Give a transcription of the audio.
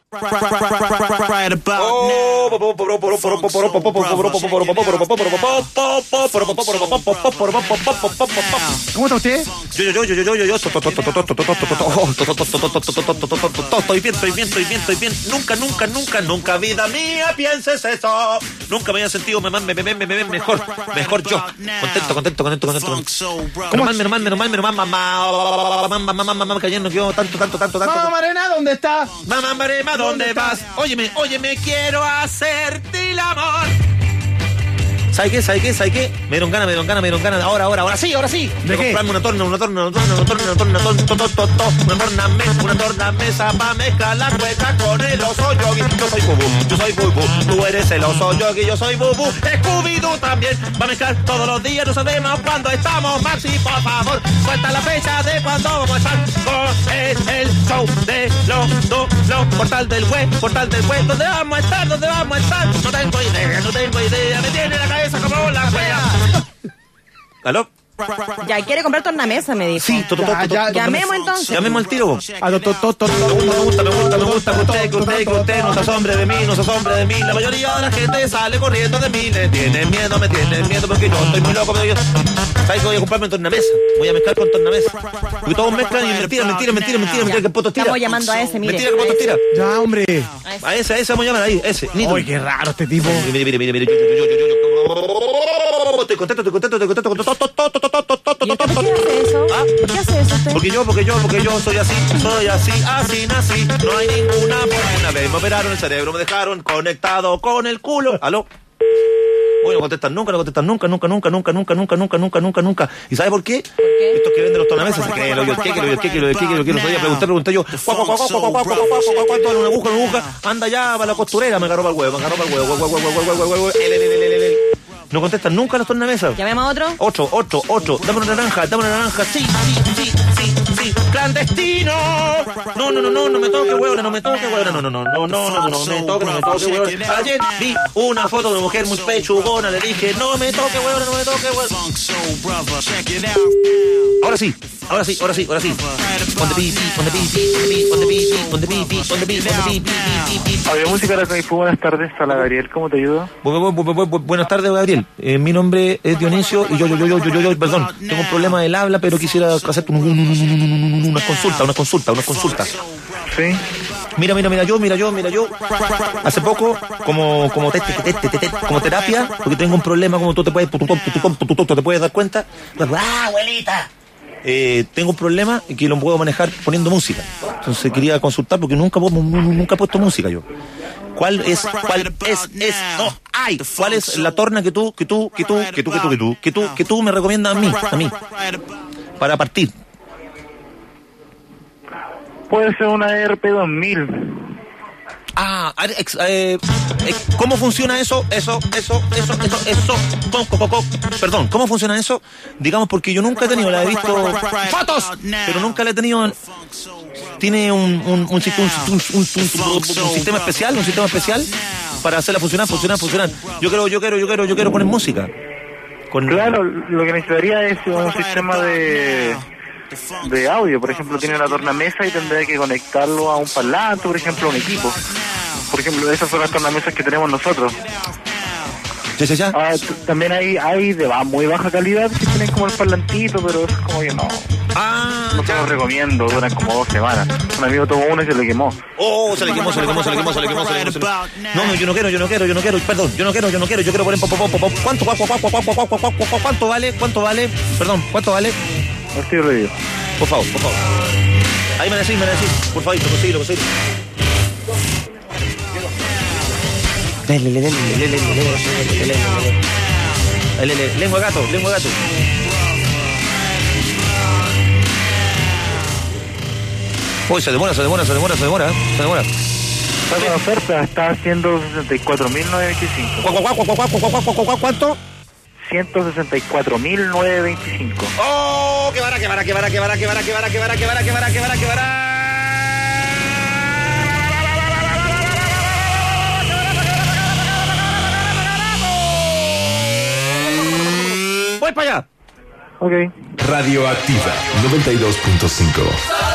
Right about now. ¿Cómo está usted? Yo. Estoy bien. Nunca, vida mía, pienses eso. Nunca me había sentido mejor yo. Contento. Mamá, cayendo, quedó tanto. Mamá Marena, ¿dónde está? Mamá Marema, ¿dónde vas? Óyeme, quiero hacerte el amor. ¿Sabes qué? Me dieron ganas. Ahora sí. ¿De qué? Comprarme una tornamesa para mezclar la cueca con el oso yogi. Yo soy Bubu. Tú eres el oso yogi, yo soy Bubu. Scooby-Doo también va a mezclar todos los días. No sabemos cuándo estamos. Maxi, por favor, cuenta la fecha de cuándo vamos a estar con el show de los Portal del web. ¿Dónde vamos a estar? No tengo idea. Me tiene la cabeza como la wea. ¿Aló? Ya quiere comprar tornamesa, me dijo. Sí, Llamemos entonces. Llamemos al tiro. A Me gusta que usted no se asombre de mí. La mayoría de la gente sale corriendo de mí. Me tienen miedo porque yo estoy muy loco. ¿Sabes que voy a comprarme tornamesa? Voy a mezclar con tornamesa. Porque todos mezclan y mentira, que poto tira. Estamos llamando a ese, mire. Mentira, que poto tira. Ya, hombre. A ese vamos a llamar ahí, ese. Uy, qué raro este tipo. Mire. Yo estoy contento. ¿Y por qué hace eso? ¿Ah? ¿Por qué hace eso usted? Porque yo soy así nací. No hay ninguna fortuna. Me operaron el cerebro, me dejaron conectado con el culo. ¿Aló? Uy, no contestan nunca. ¿Y sabe por qué? Estos que venden los tornamesas se creen, lo que no sabía, pregunté yo. ¿Cuánto vale una aguja? Anda ya para la costurera, me agarró para el huevo. No contestan nunca los tornamesas. ¿Llamemos a otro? 8. Dame una naranja. Sí. Clandestino. No me toque huevona. No me toque huevona. Ayer vi una foto de una mujer muy pechugona. Le dije, no me toque huevona. Ahora sí. Había música de la Kung Fu. Buenas tardes, Sala Gabriel, ¿cómo te ayudo? Buenas tardes, Gabriel. Mi nombre es Dionisio y yo, perdón, tengo un problema del habla, pero quisiera hacer una consulta. Sí. Mira yo. Hace poco, como terapia, porque tengo un problema, como tú te puedes dar cuenta. Abuelita. Tengo un problema que lo puedo manejar poniendo música. Entonces quería consultar porque nunca he puesto música yo. ¿Cuál es la torna que tú me recomiendas a mí para partir? Puede ser una RP2000. ¿Cómo funciona eso? Perdón, ¿cómo funciona eso? Digamos, porque yo nunca he tenido, la he visto fotos, pero nunca la he tenido. Tiene un sistema especial para hacerla funcionar. Yo quiero poner música. Claro, lo que necesitaría es un sistema de audio. Por ejemplo, tiene una tornamesa y tendría que conectarlo a un parlante, por ejemplo, a un equipo. Por ejemplo, esas son las tornamesas que tenemos nosotros. Sí. También hay de muy baja calidad que tienen como el parlantito, pero es como que no te lo recomiendo, duran como 2 semanas. Un amigo tomó uno y se le quemó. Se le quemó. No, yo no quiero, perdón, yo quiero poner pop. ¿Cuánto vale? Perdón, ¿cuánto vale? No estoy reído. Por favor. Ahí me decís, por favor, lo consigo. Lengua gato. Uy, se demora. Está con oferta, está haciendo 64.925. ¿Cuánto? 164.925. ¡Oh! ¡Qué vara! Voy para allá. Ok. Radioactiva 92.5.